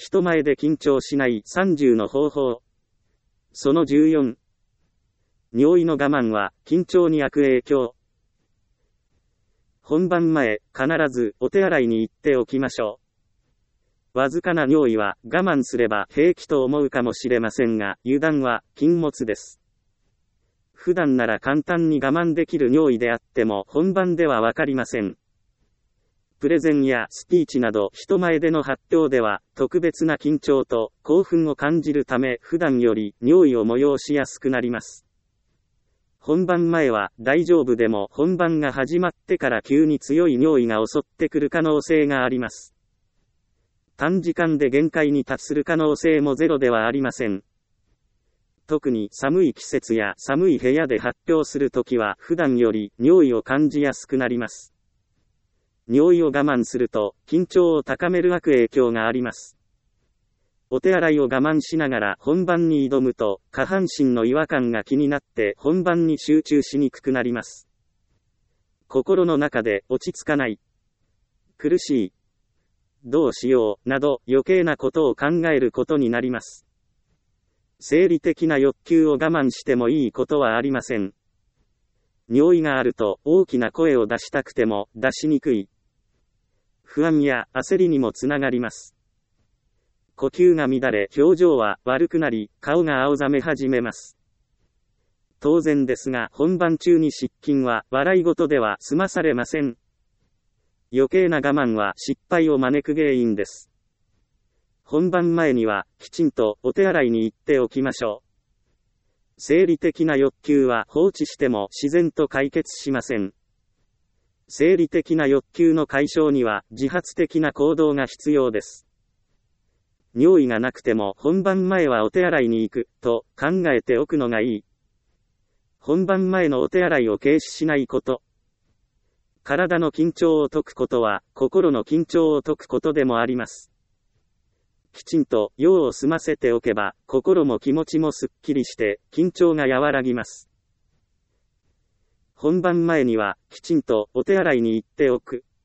人前で緊張しない30の方法。その14。尿意の我慢は緊張に悪影響。本番前、必ずお手洗いに行っておきましょう。わずかな尿意は我慢すれば平気と思うかもしれませんが、油断は禁物です。普段なら簡単に我慢できる尿意であっても本番ではわかりません。プレゼンやスピーチなど人前での発表では特別な緊張と興奮を感じるため普段より尿意を催しやすくなります。本番前は大丈夫でも本番が始まってから急に強い尿意が襲ってくる可能性があります。短時間で限界に達する可能性もゼロではありません。特に寒い季節や寒い部屋で発表するときは普段より尿意を感じやすくなります。尿意を我慢すると緊張を高める悪影響があります。お手洗いを我慢しながら本番に挑むと下半身の違和感が気になって本番に集中しにくくなります。心の中で落ち着かない、苦しい、どうしようなど余計なことを考えることになります。生理的な欲求を我慢してもいいことはありません。尿意があると大きな声を出したくても出しにくい。不安や焦りにもつながります。呼吸が乱れ表情は悪くなり顔が青ざめ始めます。当然ですが本番中に失禁は笑い事では済まされません。余計な我慢は失敗を招く原因です。本番前にはきちんとお手洗いに行っておきましょう。生理的な欲求は放置しても自然と解決しません。生理的な欲求の解消には自発的な行動が必要です。尿意がなくても本番前はお手洗いに行くと考えておくのがいい。本番前のお手洗いを軽視しないこと。体の緊張を解くことは心の緊張を解くことでもあります。きちんと用を済ませておけば心も気持ちもすっきりして緊張が和らぎます。本番前にはきちんとお手洗いに行っておく。